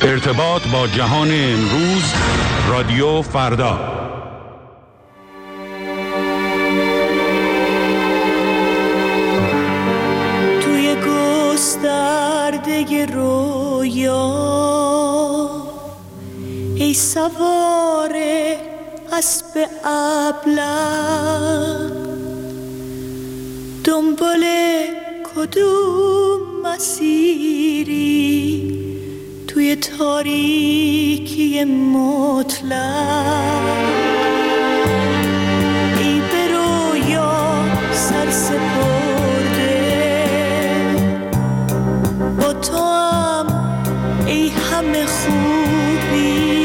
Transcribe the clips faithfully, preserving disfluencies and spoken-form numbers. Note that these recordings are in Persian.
ارتباط با جهان امروز، رادیو فردا. توی گسترده رویا ای سوار اسب ابله، دنبال کدوم مسیری توی تاریکی مطلق؟ ای به رویا سر سپرده، با تو هم ای همه خوبی،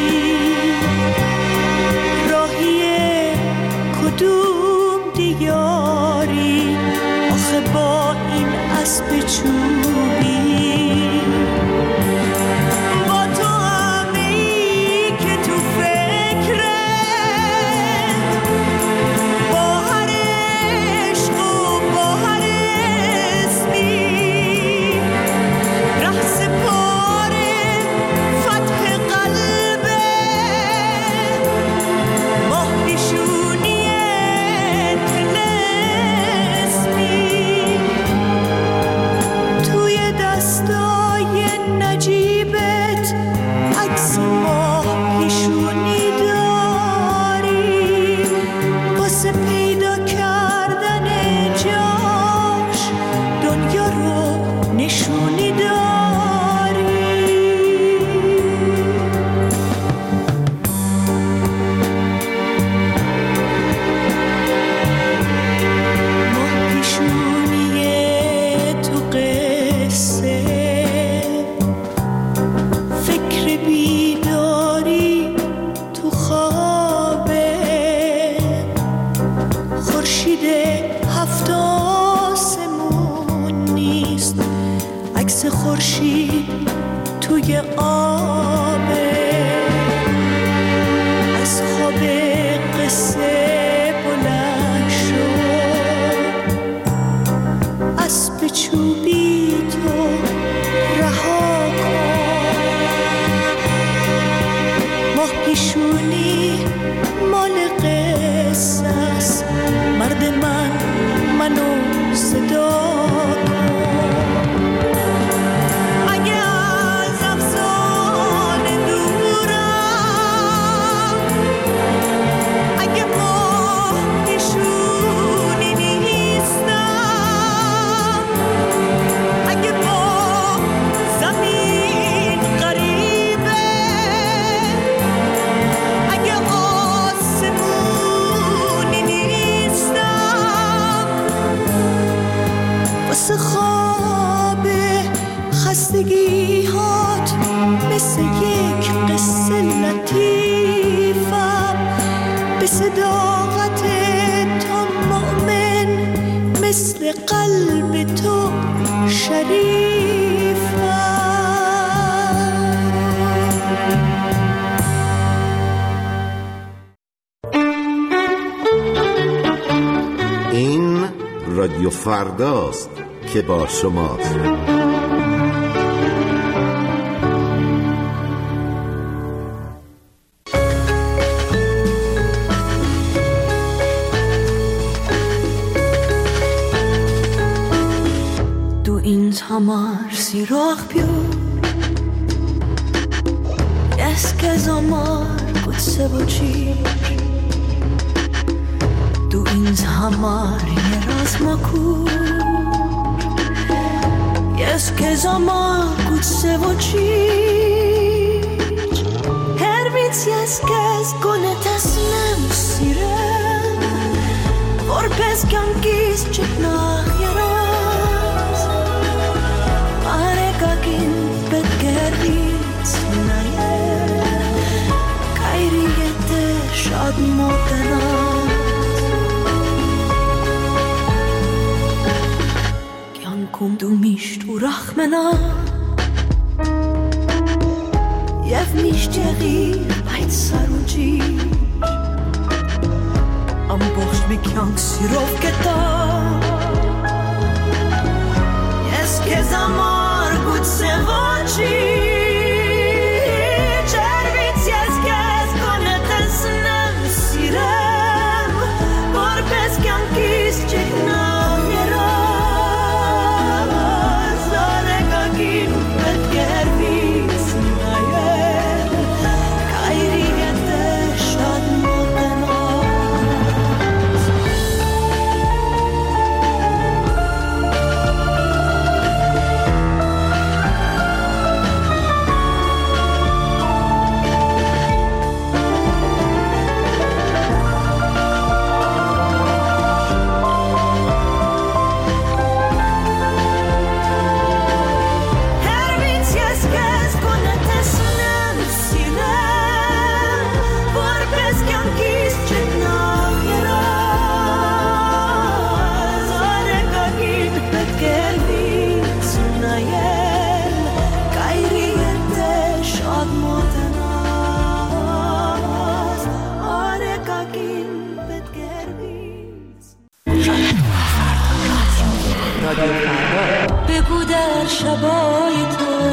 راهی کدوم دیاری آخه با این اسب چوبی؟ خورشید توی آبه، از خواب قصه بلند شد، اسب چوبی تو رها کن. ماه پیشونی مال قصه است، مرد من منو صدا خستگی هات مثل یک قصه لطیفم، به صداقت تو مؤمن مثل قلب تو شریفم. این رادیو فرداست که با شماست. Hamar sirach più es che zamar kut se voci tu ins hamar yeras makur es che zamar kut se voci her vit yes kes kone tasnem sire vor pes kankis chitnach yera شاد مدنات گیان کم دو میشت و رخمنا یف میشت غیر باید سر و جیش ام بخش میکیان سیروف کتا یس که زمار گود سواچی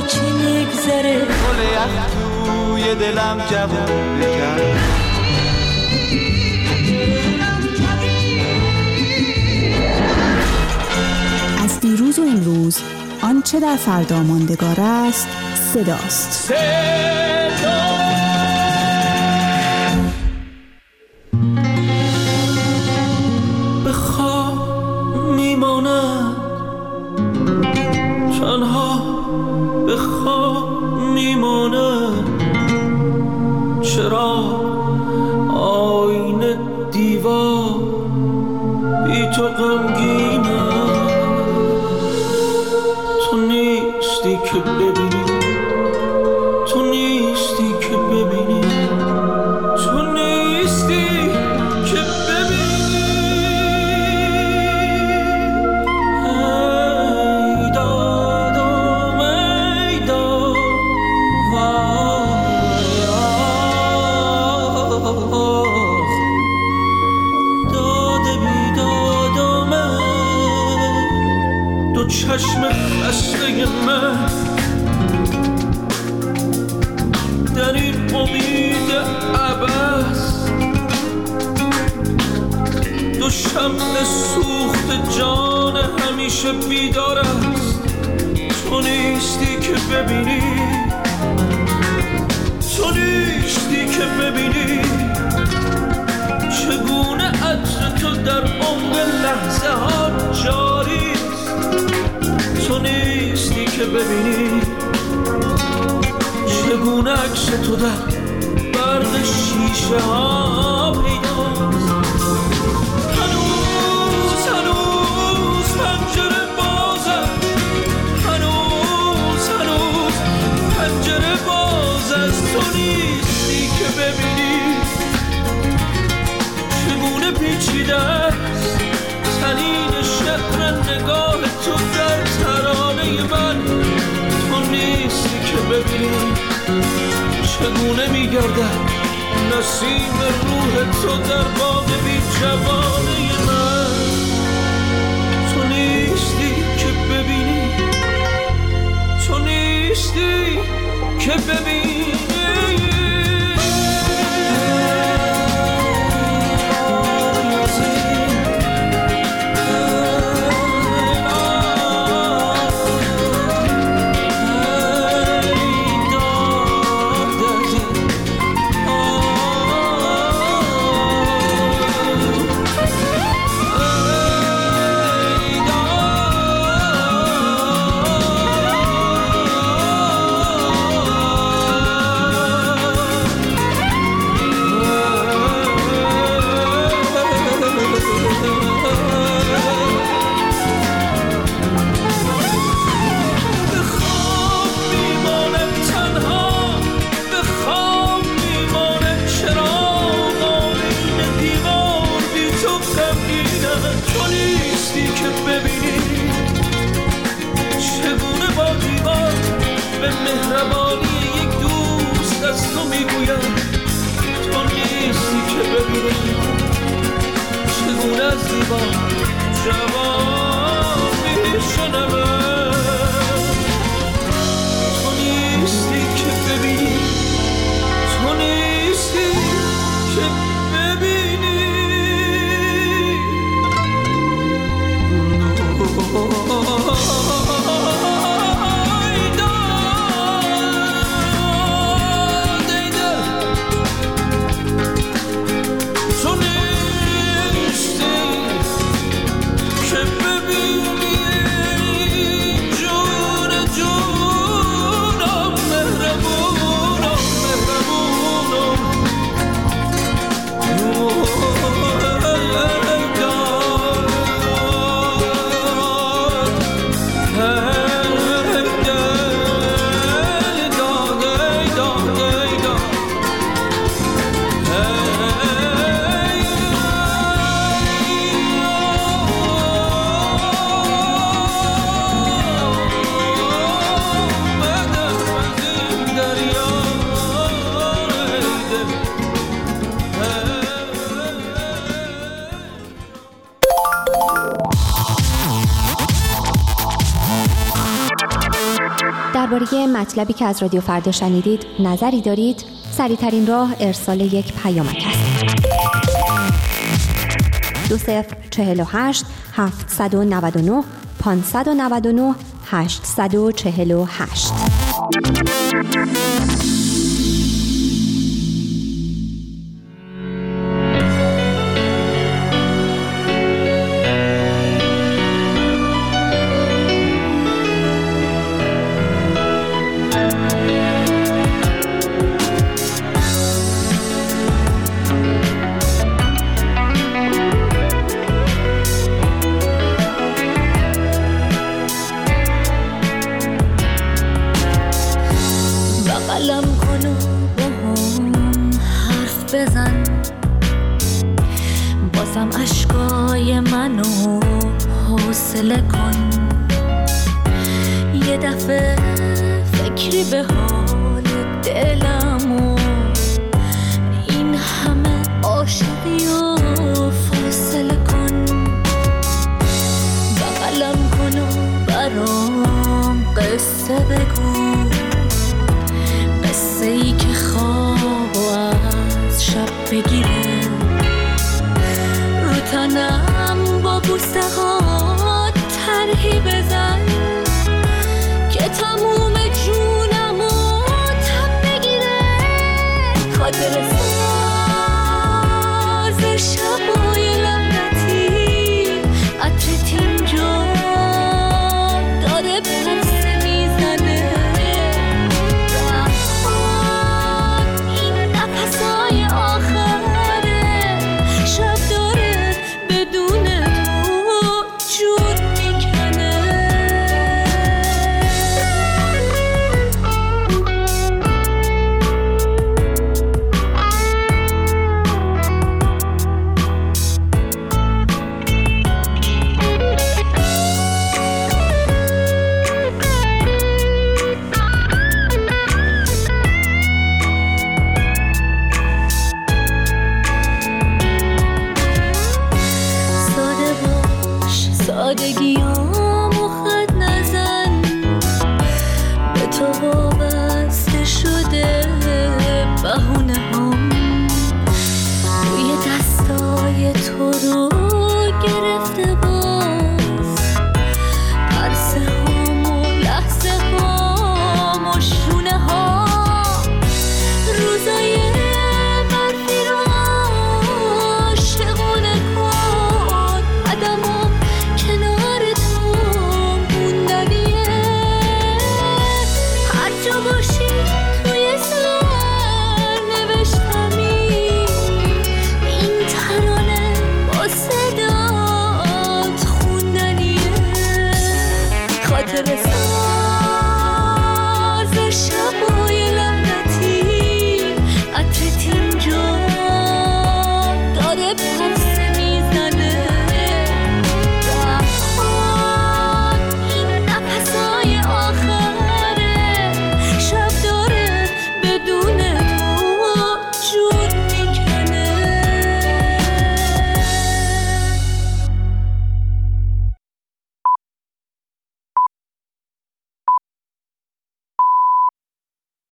چه نگذره گل یخ توی دلم جوون بکن. از دیروز و امروز آنچه در فردا ماندگار است صداست. صدا به خواب میماند تنها، به خواب میماند چرا آینه دیوار بی تو غمگینه. تو نیستی که ببینی، تو نیستی که ببینی، تو نیستی که ببینی. ای دادم ای داد وای آخ، داده بی دادم دو چشم خسته من در این امید عبث، دو شمع سوخت جان همیشه بیدار است. تو نیستی که ببینی، تو نیستی که ببینی چگونه عطر تو در عمق لحظه ها جاری است. تو نیستی که ببینی چگونه عکس تو در برق شیشه ها پیداست. هنوز هنوز پنجره بازه، هنوز هنوز پنجره باز است. تو نیستی که ببینی چگونه پیچیده است تنین شعر نگاه تو در ترانه من. تو نیستی که ببینی چگونه میگردد نسیم روح تو در باغ بی جوانه من. تو نیستی که ببینی، تو نیستی که ببینی. Bebê مطلبی که از رادیو فردا شنیدید نظری دارید؟ سریع‌ترین راه ارسال یک پیامک است. دو صفر چهل و هشت هفتصد و نود و نه پانصد و نود و نه هشتصد و چهل و هشت. بغلم کن و با هم حرف بزن، بازم عشقای منو حوصله کن. یه دفعه فکری به حال دلم و این همه عاشقی و فاصله کن. بغلم کن و برام قصه بگو، قصه ای که خواب از شب بگیره، رو تنم با بوسه ها طرحی بزن که تموم جونم و تب بگیره. خاطر ساز شبای لعنتی عطرت اینجا داره پرسه میزنه. سادگیامو خط نزن، به تو وابسته شده بهونه هم، روی دستای تو رو گرفته باز، پرسه هم و لحظه هم و شونه ها، روزای برفی رو عاشقونه کن. عدم کنار تو موندنیه، هر جا باشی